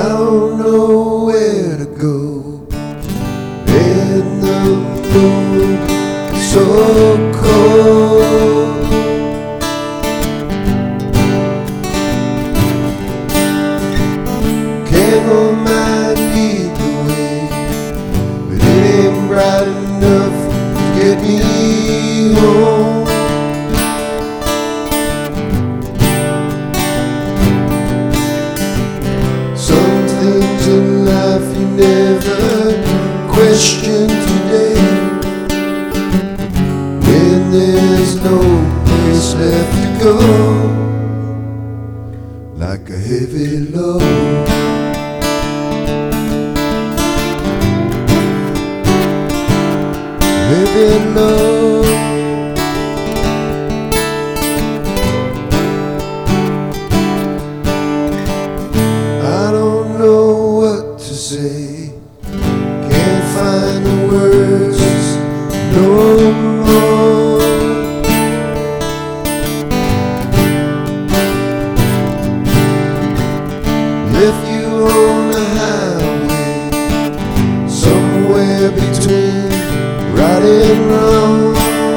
don't know where to go, and the moon is so cold. Candle might lead the way, but it ain't bright enough to get me home. Some things in life you never question today, when there's no place left to go, like a heavy load. Heavy load. I don't know what to say, can't find the words no more. Left you on the highway, somewhere between right and wrong.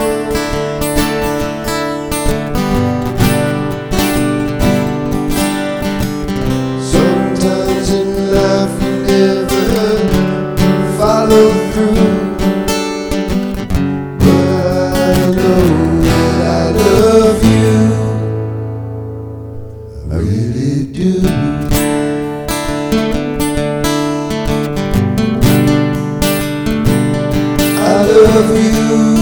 Sometimes in life you never follow through, but I know that I love you, I really do. I love you.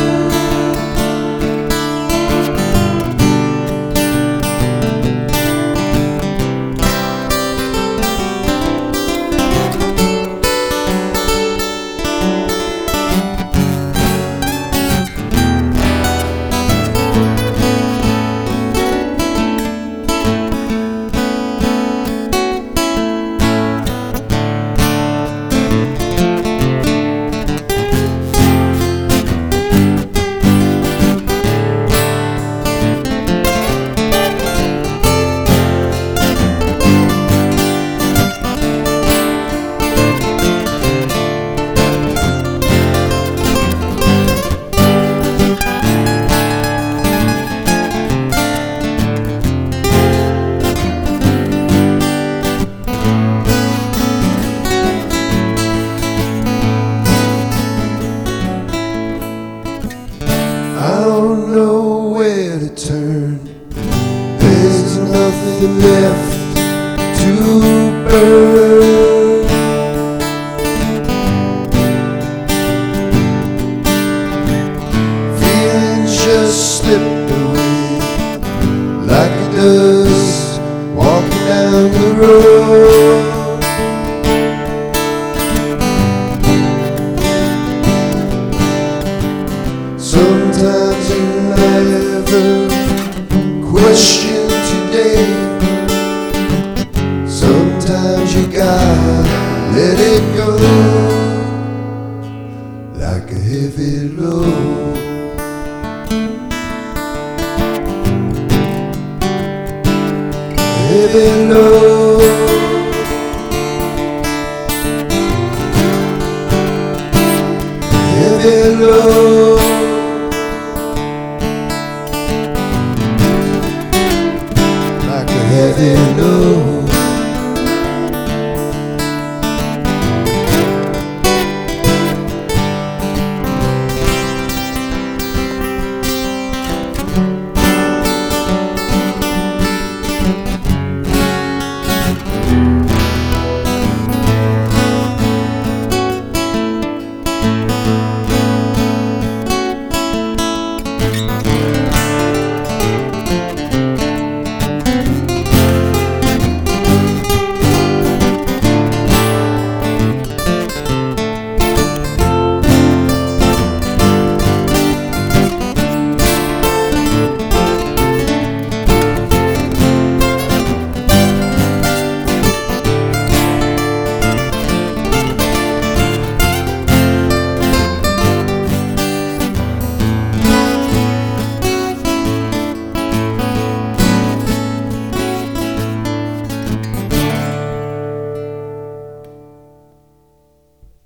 I don't know where to turn, there's nothing left to burn. Feelings just slip away like it does walking down the road. Sometimes you never question today, sometimes you gotta let it go, like a heavy load. Heavy load.